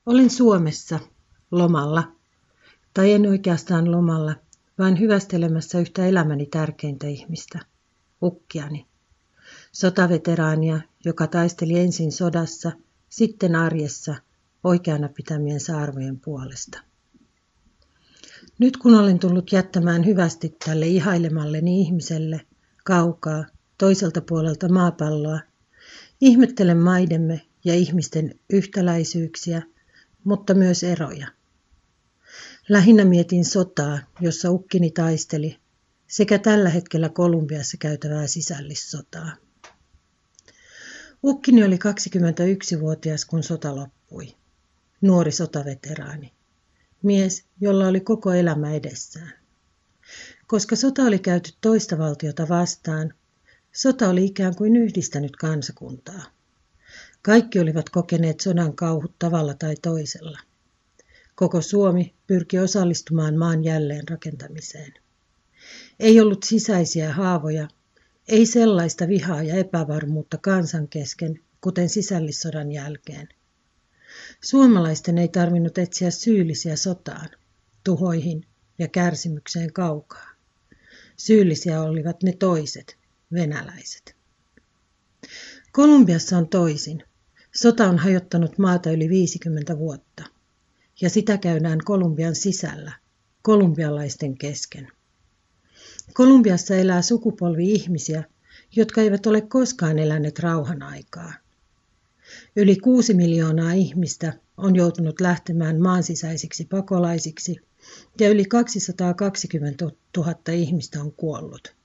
Olin Suomessa lomalla, tai en oikeastaan lomalla, vaan hyvästelemässä yhtä elämäni tärkeintä ihmistä, ukkiani. Sotaveteraania, joka taisteli ensin sodassa, sitten arjessa, oikeana pitämiensä arvojen puolesta. Nyt kun olen tullut jättämään hyvästi tälle ihailemalleni ihmiselle, kaukaa, toiselta puolelta maapalloa, ihmettelen maidemme ja ihmisten yhtäläisyyksiä, mutta myös eroja. Lähinnä mietin sotaa, jossa ukkini taisteli, sekä tällä hetkellä Kolumbiassa käytävää sisällissotaa. Ukkini oli 21-vuotias, kun sota loppui. Nuori sotaveteraani. Mies, jolla oli koko elämä edessään. Koska sota oli käyty toista valtiota vastaan, sota oli ikään kuin yhdistänyt kansakuntaa. Kaikki olivat kokeneet sodan kauhut tavalla tai toisella. Koko Suomi pyrki osallistumaan maan jälleenrakentamiseen. Ei ollut sisäisiä haavoja, ei sellaista vihaa ja epävarmuutta kansan kesken, kuten sisällissodan jälkeen. Suomalaisten ei tarvinnut etsiä syyllisiä sotaan, tuhoihin ja kärsimykseen kaukaa. Syyllisiä olivat ne toiset, venäläiset. Kolumbiassa on toisin. Sota on hajottanut maata yli 50 vuotta. Ja sitä käydään Kolumbian sisällä, kolumbialaisten kesken. Kolumbiassa elää sukupolvi ihmisiä, jotka eivät ole koskaan eläneet rauhan aikaa. Yli 6 miljoonaa ihmistä on joutunut lähtemään maansisäisiksi pakolaisiksi ja yli 220 000 ihmistä on kuollut.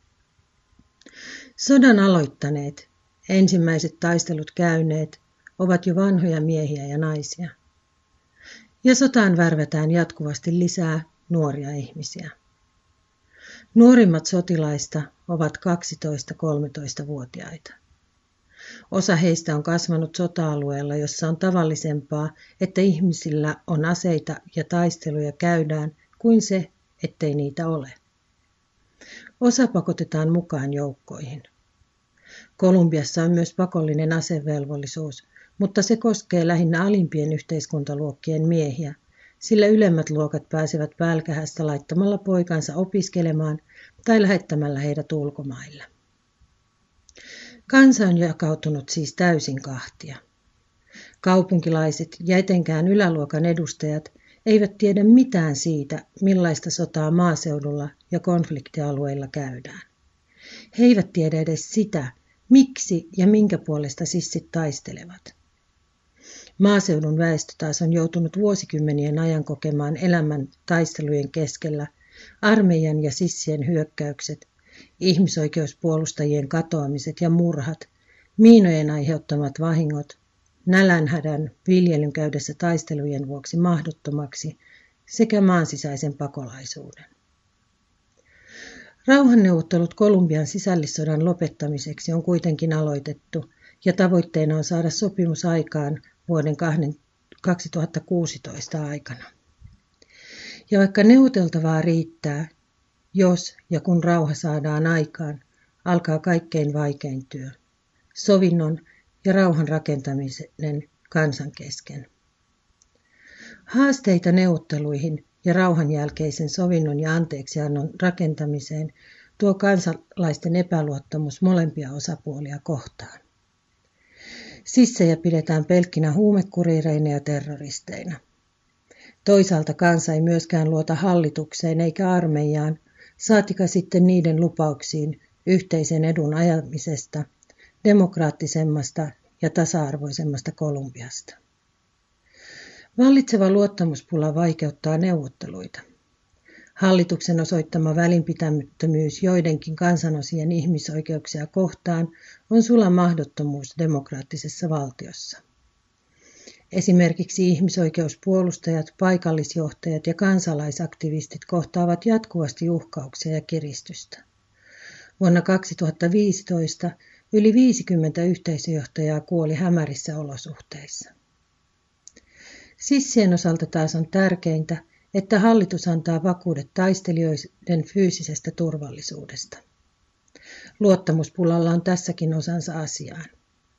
Sodan aloittaneet, ensimmäiset taistelut käyneet, ovat jo vanhoja miehiä ja naisia. Ja sotaan värvätään jatkuvasti lisää nuoria ihmisiä. Nuorimmat sotilaista ovat 12-13-vuotiaita. Osa heistä on kasvanut sota-alueella, jossa on tavallisempaa, että ihmisillä on aseita ja taisteluja käydään, kuin se, ettei niitä ole. Osa pakotetaan mukaan joukkoihin. Kolumbiassa on myös pakollinen asevelvollisuus, mutta se koskee lähinnä alimpien yhteiskuntaluokkien miehiä, sillä ylemmät luokat pääsevät pälkähästä laittamalla poikansa opiskelemaan tai lähettämällä heidät ulkomaille. Kansa on jakautunut siis täysin kahtia. Kaupunkilaiset ja etenkään yläluokan edustajat eivät tiedä mitään siitä, millaista sotaa maaseudulla ja konfliktialueilla käydään. He eivät tiedä edes sitä, miksi ja minkä puolesta sissit taistelevat. Maaseudun väestö taas on joutunut vuosikymmenien ajan kokemaan elämän taistelujen keskellä armeijan ja sissien hyökkäykset, ihmisoikeuspuolustajien katoamiset ja murhat, miinojen aiheuttamat vahingot, nälänhädän viljelyn käydessä taistelujen vuoksi mahdottomaksi sekä maansisäisen pakolaisuuden. Rauhanneuvottelut Kolumbian sisällissodan lopettamiseksi on kuitenkin aloitettu ja tavoitteena on saada sopimus aikaan vuoden 2016 aikana. Ja vaikka neuvoteltavaa riittää, jos ja kun rauha saadaan aikaan, alkaa kaikkein vaikein työ, sovinnon ja rauhan rakentaminen kansan kesken. Haasteita neuvotteluihin ja rauhan jälkeisen sovinnon ja anteeksiannon rakentamiseen tuo kansalaisten epäluottamus molempia osapuolia kohtaan. Sissejä pidetään pelkkinä huumekuriireina ja terroristeina. Toisaalta kansa ei myöskään luota hallitukseen eikä armeijaan, saatika sitten niiden lupauksiin yhteisen edun ajamisesta, demokraattisemmasta ja tasa-arvoisemmasta Kolumbiasta. Vallitseva luottamuspula vaikeuttaa neuvotteluita. Hallituksen osoittama välinpitämättömyys joidenkin kansanosien ihmisoikeuksia kohtaan on sula mahdottomuus demokraattisessa valtiossa. Esimerkiksi ihmisoikeuspuolustajat, paikallisjohtajat ja kansalaisaktivistit kohtaavat jatkuvasti uhkauksia ja kiristystä. Vuonna 2015 yli 50 yhteisöjohtajaa kuoli hämärissä olosuhteissa. Sissien osalta taas on tärkeintä, että hallitus antaa vakuudet taistelijoiden fyysisestä turvallisuudesta. Luottamuspulalla on tässäkin osansa asiaan.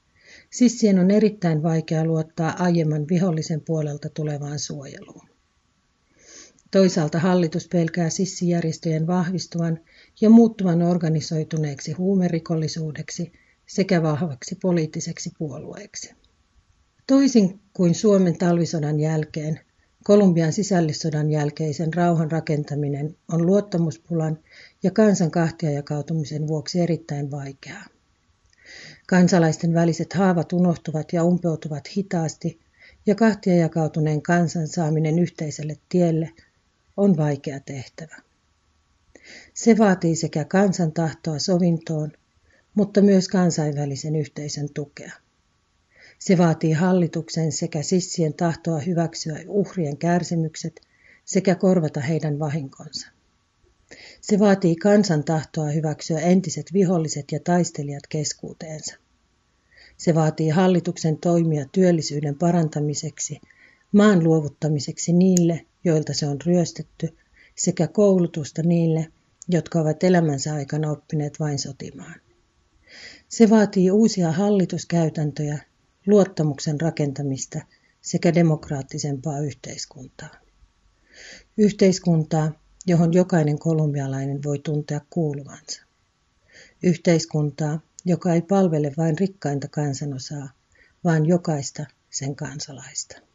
Sissien on erittäin vaikea luottaa aiemman vihollisen puolelta tulevaan suojeluun. Toisaalta hallitus pelkää sissijärjestöjen vahvistuvan ja muuttuvan organisoituneeksi huumerikollisuudeksi sekä vahvaksi poliittiseksi puolueeksi. Toisin kuin Suomen talvisodan jälkeen, Kolumbian sisällissodan jälkeisen rauhan rakentaminen on luottamuspulan ja kansan kahtiajakautumisen vuoksi erittäin vaikeaa. Kansalaisten väliset haavat unohtuvat ja umpeutuvat hitaasti, ja kahtiajakautuneen kansan saaminen yhteiselle tielle on vaikea tehtävä. Se vaatii sekä kansan tahtoa sovintoon, mutta myös kansainvälisen yhteisön tukea. Se vaatii hallituksen sekä sissien tahtoa hyväksyä uhrien kärsimykset sekä korvata heidän vahinkonsa. Se vaatii kansan tahtoa hyväksyä entiset viholliset ja taistelijat keskuuteensa. Se vaatii hallituksen toimia työllisyyden parantamiseksi, maan luovuttamiseksi niille, joilta se on ryöstetty, sekä koulutusta niille, jotka ovat elämänsä aikana oppineet vain sotimaan. Se vaatii uusia hallituskäytäntöjä, luottamuksen rakentamista sekä demokraattisempaa yhteiskuntaa. Yhteiskuntaa, johon jokainen kolumbialainen voi tuntea kuuluvansa. Yhteiskuntaa, joka ei palvele vain rikkainta kansanosaa, vaan jokaista sen kansalaista.